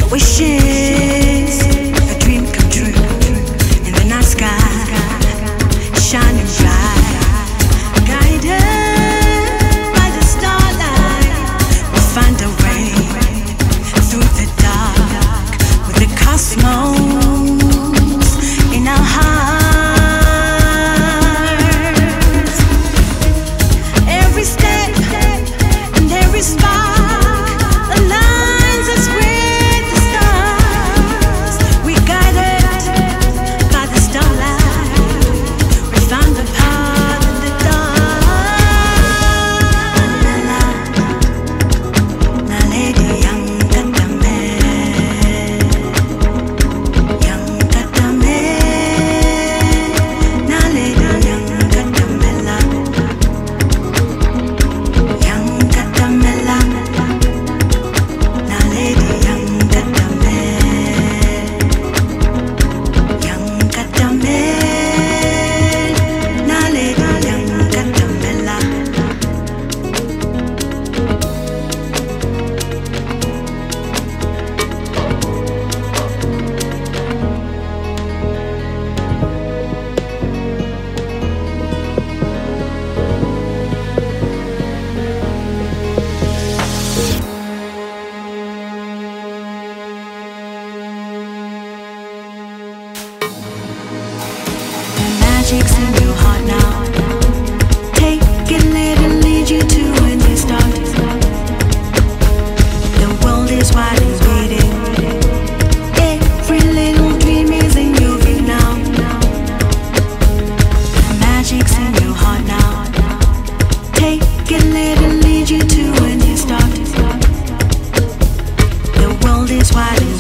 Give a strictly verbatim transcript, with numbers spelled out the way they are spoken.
Wishes, a dream come true in the night sky, shining bright, guided by the starlight. We'll find a way through the dark with the cosmos in our hearts. Every step and every spark aligns us with the stars. We guided by the starlight. We found the path in the dark. Na lady young katame, young katame. Na lady young katamela, young katamela. Na lady young katame, young katame. Na lady young katamela. Magic's in your heart now. Take it, let it lead you to a new start. The world is wide and waiting. Every little dream is in your view now. Magic's in your heart now. Take it, let it lead you to a new start. The world is wide and